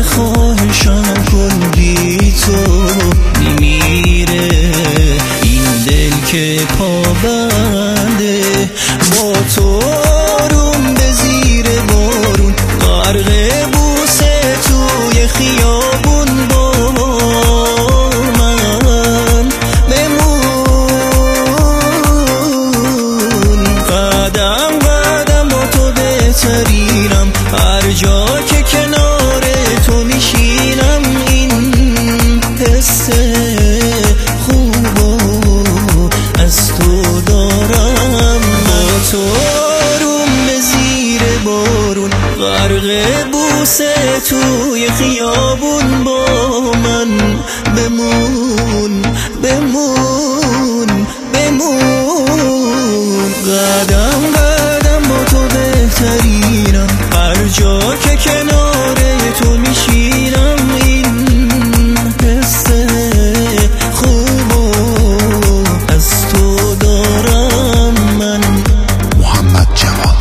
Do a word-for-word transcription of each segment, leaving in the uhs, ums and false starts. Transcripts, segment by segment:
خواهشم کن بی تو میمیره این دل که پابنده با تو روم به زیر بارون غرق بوسه توی خیابون با من بمون قدم قدم با تو بهترینم هر جا که کنار تو میشینم این حس خوبو از تو دارم با تو روم به زیر بارون غرق بوسه توی خیابون با من بمون بمون بمون قدم قدم با تو بهترینم هر جا که کنار تو میشینم این حس خوبو از تو دارم من. محمد جواد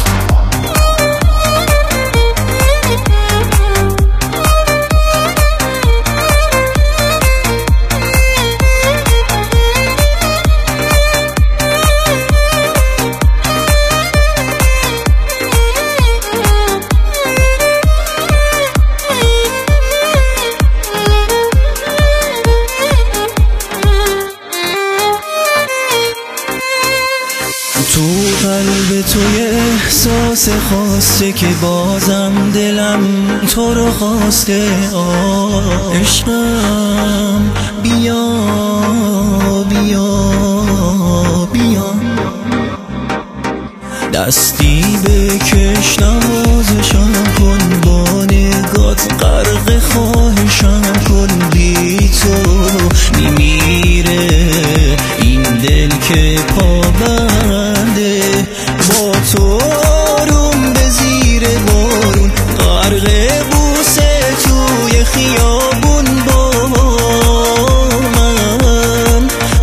تو قلب توی احساس خواسته که بازم دلم تو رو خواسته عشقم بیا بیا بیا دستی بکش نوازشم کن با نگات غرق خواهشم کن بی تو میمیره این دل که پابنده با تو روم به زیر بارون غرق بوسه توی خیابون با من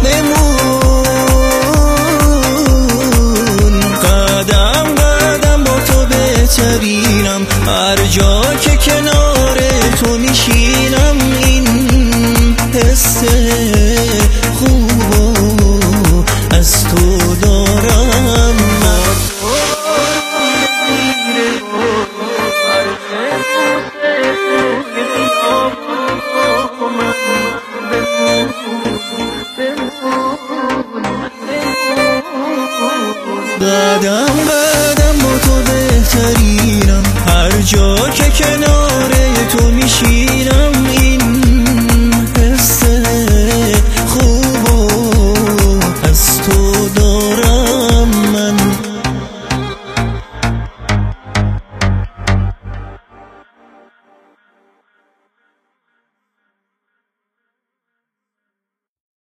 بمون قدم قدم با تو بهترینم هر جا که کنار تو میشی